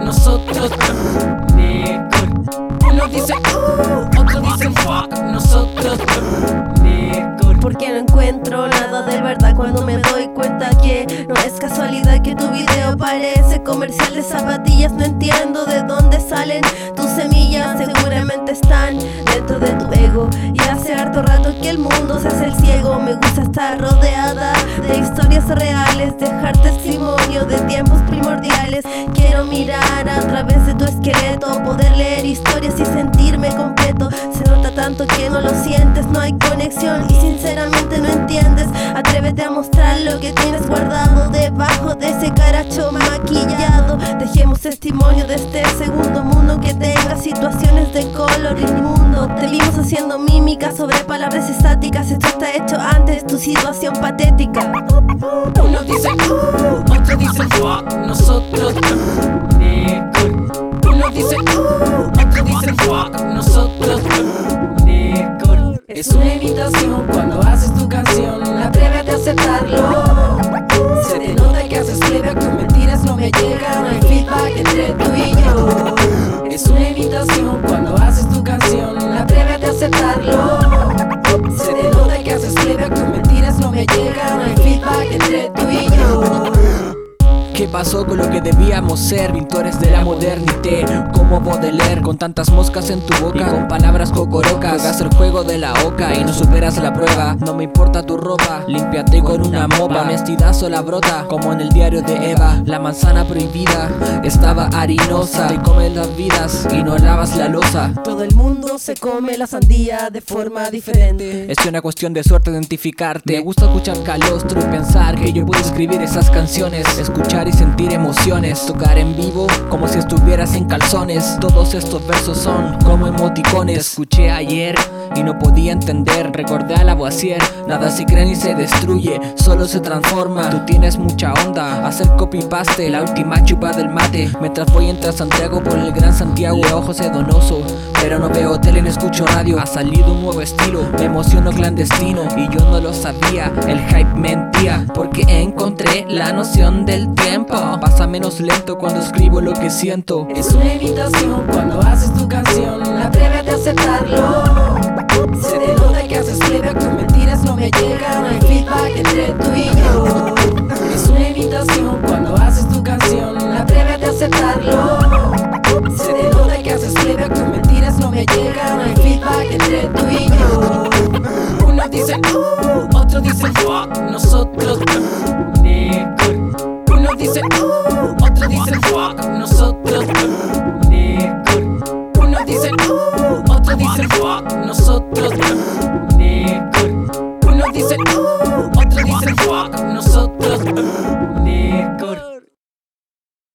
nosotros mejor. Uno dice otro dice fuck, nosotros mejor. Porque no encuentro nada de verdad cuando me doy cuenta que no es casualidad que tu video parece comercial de zapatillas. No entiendo de dónde salen tus semillas, seguramente están dentro de tu ego. Y hace harto rato que el mundo se hace el ciego. Me gusta estar rodeada de historias reales, dejar testimonio de tiempos primordiales. Quiero mirar a través de tu esqueleto, poder leer historias y sentirme completo. Se nota tanto que no lo sientes, no hay conexión y sinceramente no entiendes. Atrévete a mostrar lo que tienes guardado debajo de ese caracho maquillado. Dejemos testimonio de este segundo mundo que tenga situaciones de color inmundo. Te vimos haciendo mímica sobre palabras estáticas. Esto está hecho antes, tu situación patética. Uno dice otro dice fuck, nosotros mejor. Uno dice otro dice fuck, nosotros mejor. Es una invitación cuando haces tu canción, atrévete a aceptarlo. Se te nota que haces playback, tus mentiras no me llegan, no hay feedback entre tú y yo. Es una invitación cuando haces tu canción, atrévete a aceptarlo. Se te nota que haces playback, tus mentiras no me llegan, no hay feedback entre tú y yo. ¿Qué pasó con lo que debíamos ser? Pintores de la modernité, como Baudelaire, con tantas moscas en tu boca y con palabras cocorocas. Juegas el juego de la oca y no superas la prueba. No me importa tu ropa, límpiate con una mopa. La honestidad sola brota, como en el diario de Eva. La manzana prohibida estaba harinosa. Te comes las vidas y no lavas la losa. Todo el mundo se come la sandía de forma diferente. Es una cuestión de suerte identificarte. Me gusta escuchar Calostro y pensar que yo puedo escribir esas canciones, escuchar y sentir emociones, tocar en vivo como si estuvieras en calzones. Todos estos versos son como emoticones. Te escuché ayer y no podía entender. Recordé a Lavoisier, nada se crea ni se destruye, solo se transforma. Tú tienes mucha onda, hacer copy-paste, la última chupa del mate. Mientras voy entre Santiago por el Gran Santiago, veo José Donoso, pero no veo tele ni escucho radio. Ha salido un nuevo estilo, me emociono clandestino y yo no lo sabía, el hype mentía, porque encontré la noción del tiempo. Pasa menos lento cuando escribo lo que siento. Es una invitación cuando haces tu canción, atrévete a aceptarlo. Se te nota que haces playback, tus mentiras no me llegan, no hay feedback entre tú y yo. Es una invitación cuando haces tu canción, atrévete a aceptarlo. Se te nota que haces playback, tus mentiras no me llegan, no hay feedback entre tú y yo. Uno dice otro dice fuck, nosotros mejor. Uno dice otro dice fuck, nosotros mejor. Uno dice otro dice fuck, nosotros mejor. Uno dice otro dice fuck, nosotros